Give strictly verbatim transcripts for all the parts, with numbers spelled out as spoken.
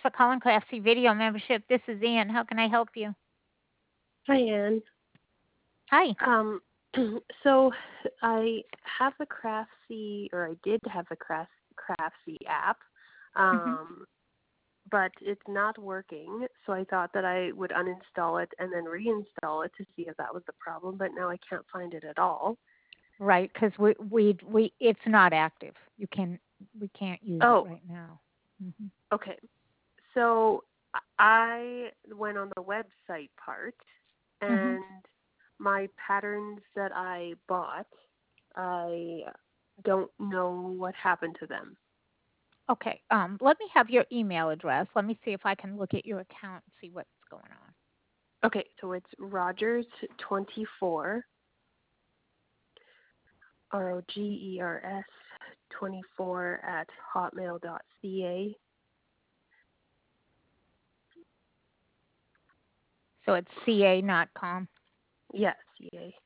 for calling Craftsy Video Membership. This is Ann. How can I help you? Hi, Ann. Hi. Um, so I have the Craftsy, or I did have the Craft, Craftsy app, hmm um, but it's not working. So I thought that I would uninstall it and then reinstall it to see if that was the problem. But now I can't find it at all. Right, because we we we it's not active. You can we can't use it Oh, right now. hmm okay. So I went on the website part, hmm and my patterns that I bought, I don't know what happened to them. Okay. Um, let me have your email address. Let me see if I can look at your account and see what's going on. Okay, so it's Rogers twenty-four, R O G E R S twenty-four at hotmail dot c a. So it's C A, not com. Yes, C A.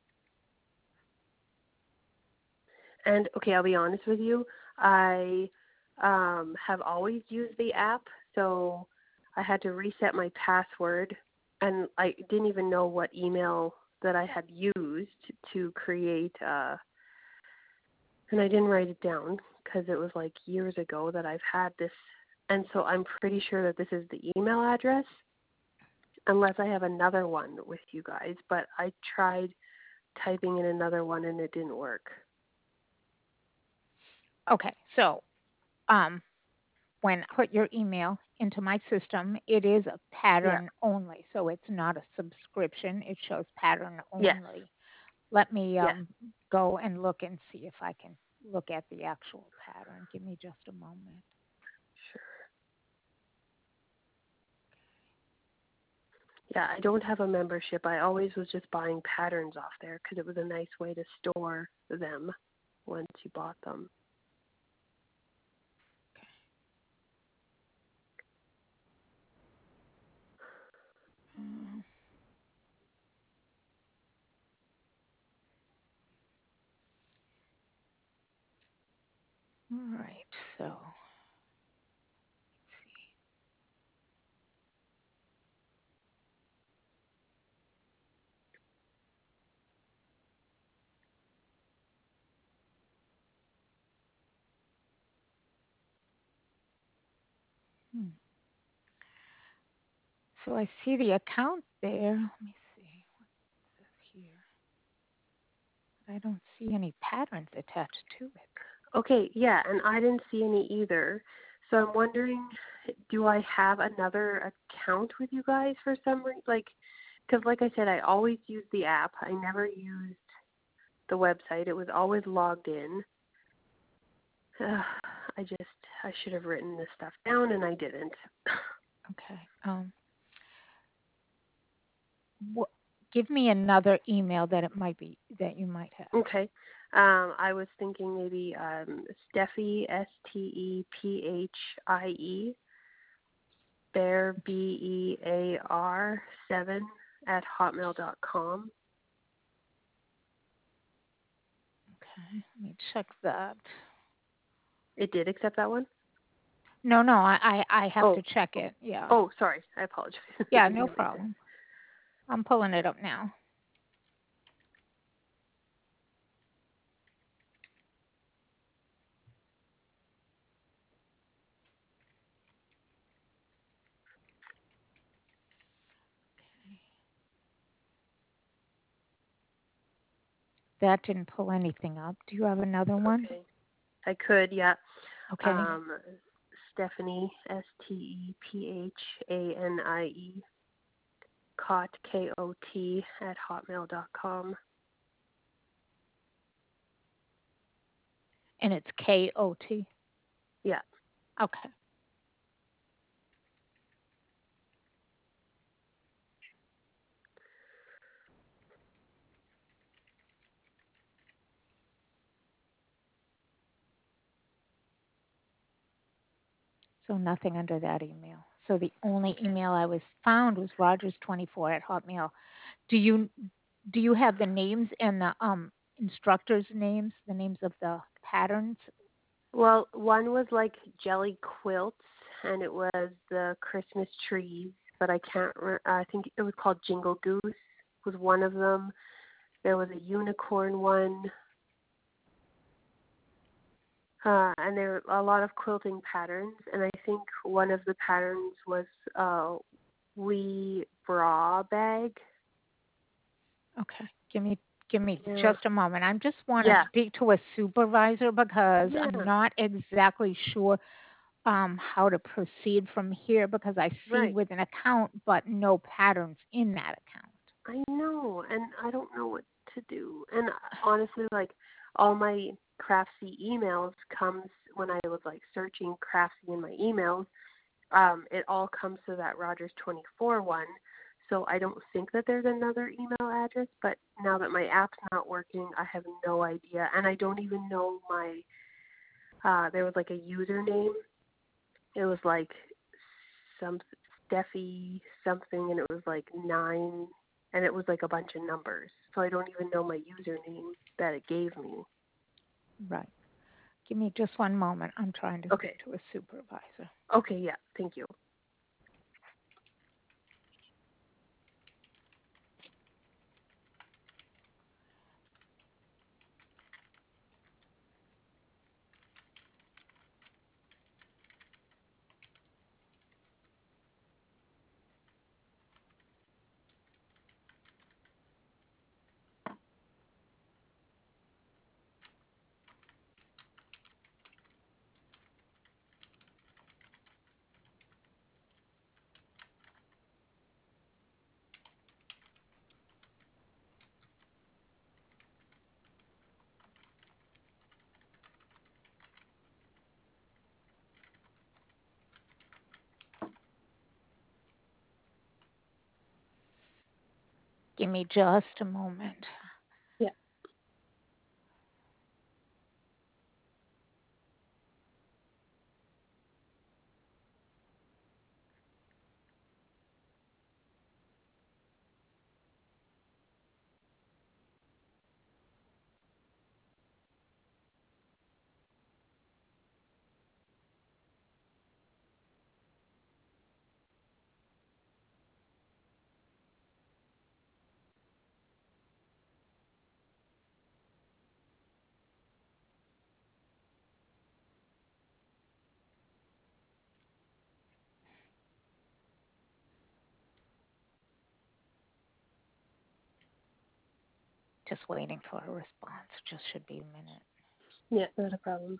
And okay, I'll be honest with you. I um, have always used the app, so I had to reset my password, and I didn't even know what email that I had used to create. Uh, and I didn't write it down because it was like years ago that I've had this, and so I'm pretty sure that this is the email address, unless I have another one with you guys. But I tried typing in another one and it didn't work. Okay. So um, when I put your email into my system, it is a Yeah. pattern only. So it's not a subscription. It shows pattern Yes. only. Let me Yes. um, go and look and see if I can look at the actual pattern. Give me just a moment. Yeah, I don't have a membership. I always was just buying patterns off there because it was a nice way to store them once you bought them. Mm, all right. So let's see. Hmm. So I see the account there. Let me see what it says here. I don't see any patterns attached to it. Okay, yeah, and I didn't see any either. So I'm wondering, do I have another account with you guys for some reason? Like, because like I said, I always used the app. I never used the website. It was always logged in. Ugh, I just, I should have written this stuff down and I didn't. Okay. Um, wh- Give me another email that it might be that you might have. Okay. Um, I was thinking maybe um, Steffi, S T E P H I E, Bear, B E A R, seven at hotmail dot com. Okay. Let me check that. It did accept that one? No, no, I, I, I have Oh, to check it. Yeah. oh, sorry. I apologize. Yeah, You no know, it did. problem. I'm pulling it up now. That didn't pull anything up. Do you have another one? Okay. I could, yeah. Okay. Um, Stephanie, S T E P H A N I E, Kot, K O T, at hotmail dot com. And it's K O T. Yeah. Okay. So nothing under that email. So the only Okay. email I was found was Rogers twenty-four at Hotmail. Do you do you have the names and the um instructors' names, the names of the patterns? Well, one was like jelly quilts, and it was the Christmas trees, but I can't. Re- I think it was called Jingle Goose was one of them. There was a unicorn one, uh, and there were a lot of quilting patterns. And I think one of the patterns was a wee bra bag. Okay, give me give me Yeah. just a moment. I just want to Yeah. speak to a supervisor because Yeah. I'm not exactly sure um, how to proceed from here because I see Right. with an account but no patterns in that account. I know, and I don't know what to do. And honestly, like all my Craftsy emails comes when I was like searching Craftsy in my emails. Um, it all comes to that Rogers twenty-four one. So I don't think that there's another email address. But now that my app's not working, I have no idea, and I don't even know my. Uh, there was like a username. It was like some Steffi something, and it was like nine, and it was like a bunch of numbers. So I don't even know my username that it gave me. Right. Give me just one moment. I'm trying to Okay. speak to a supervisor. Okay, yeah, thank you. Give me just a moment. Yeah. Just waiting for a response. Just should be a minute. Yeah, not a problem.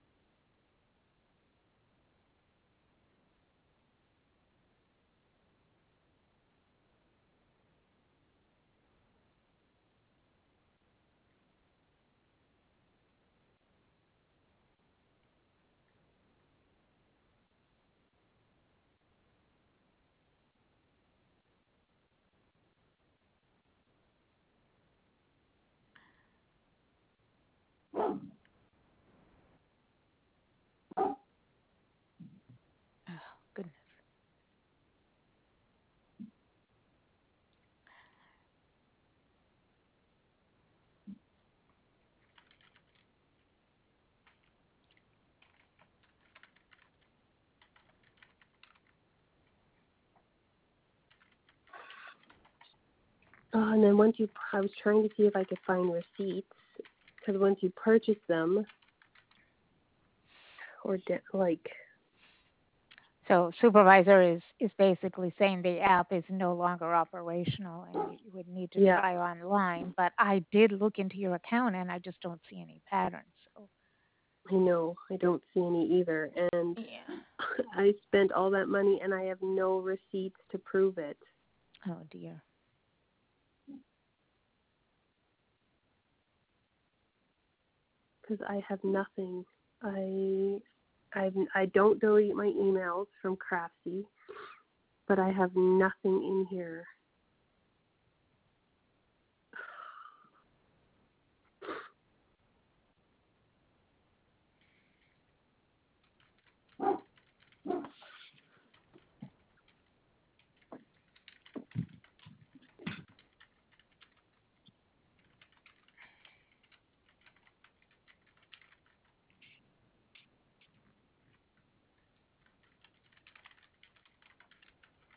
Oh, goodness. Uh, and then once you, I was trying to see if I could find receipts, because once you purchase them, or de- like, So supervisor is, is basically saying the app is no longer operational and you would need to yeah, try online. But I did look into your account and I just don't see any patterns. So I know, I don't see any either. And yeah. I spent all that money and I have no receipts to prove it. Oh dear. Because I have nothing. I, I, I don't delete my emails from Craftsy, but I have nothing in here.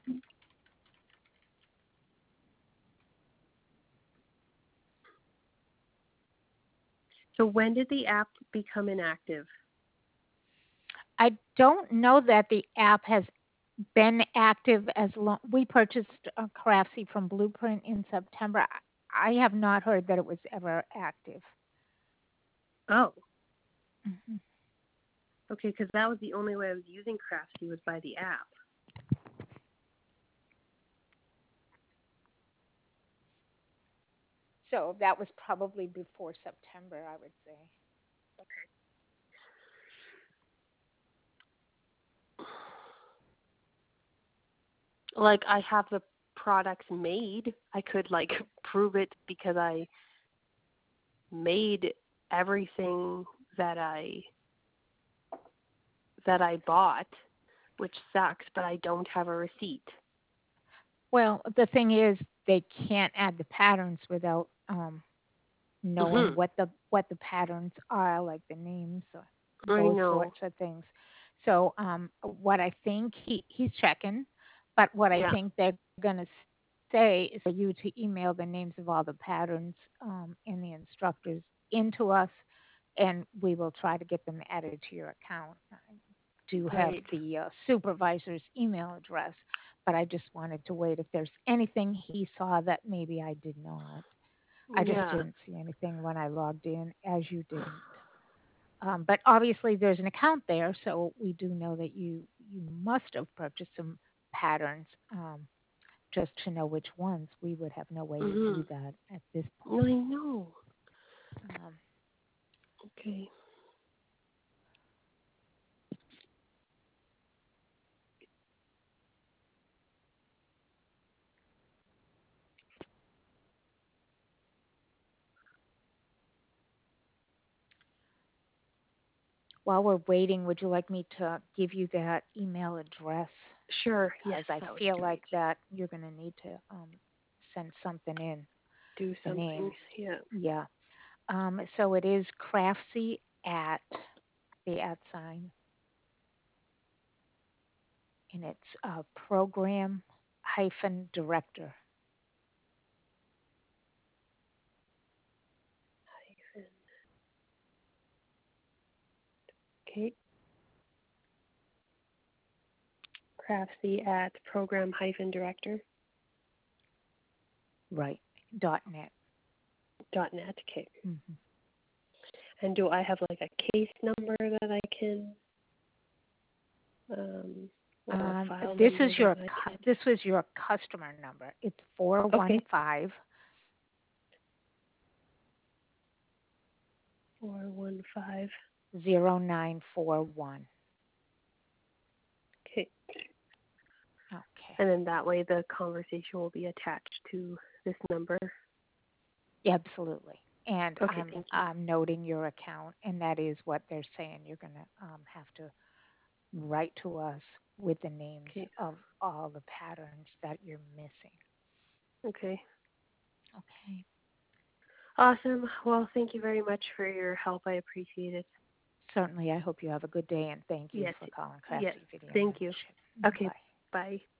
So when did the app become inactive? I don't know that the app has been active as long. We purchased uh, Craftsy from Blueprint in September. I I have not heard that it was ever active. Oh, hmm okay, because that was the only way I was using Craftsy was by the app. So that was probably before September, I would say. Like I have the products made. I could like prove it because I made everything that I that I bought, which sucks, but I don't have a receipt. Well, the thing is, they can't add the patterns without um, knowing Mhm. what the what the patterns are, like the names or I those know. sorts of things. So um, what I think he he's checking, but what I Yeah. think they're going to say is for you to email the names of all the patterns um, and the instructors into us, and we will try to get them added to your account. I do have Great. the uh, supervisor's email address, but I just wanted to wait if there's anything he saw that maybe I did not. I just Yeah. didn't see anything when I logged in, as you didn't. Um, but obviously, there's an account there, so we do know that you you must have purchased some patterns. Um, just to know which ones, we would have no way to do Mhm. that at this I point. know. Um, Okay. while we're waiting, would you like me to give you that email address? Sure. Yes, Because I that would be feel like great. that you're going to need to um, send something in, Do the something. names. Yeah. Yeah. Um, so it is craftsy at the at sign, and it's uh, program hyphen director. Okay. Craftsy at program hyphen director Right. Dot net. dot net. Okay. Mm-hmm. And do I have like a case number that I can, um, or a Um, file this number is that your I cu- can? this was your customer number. It's four one Okay. five Four one five. zero nine four one. Okay. Okay. And then that way the conversation will be attached to this number. Yeah, absolutely. And Okay. I'm Thank you. I'm noting your account, and that is what they're saying. You're gonna um, have to write to us with the names Okay. of all the patterns that you're missing. Okay. Okay. Awesome. Well, thank you very much for your help. I appreciate it. Certainly, I hope you have a good day, and thank you Yes. for calling Yes. Craftsy Video Thank you. Membership. Okay. Bye. Bye.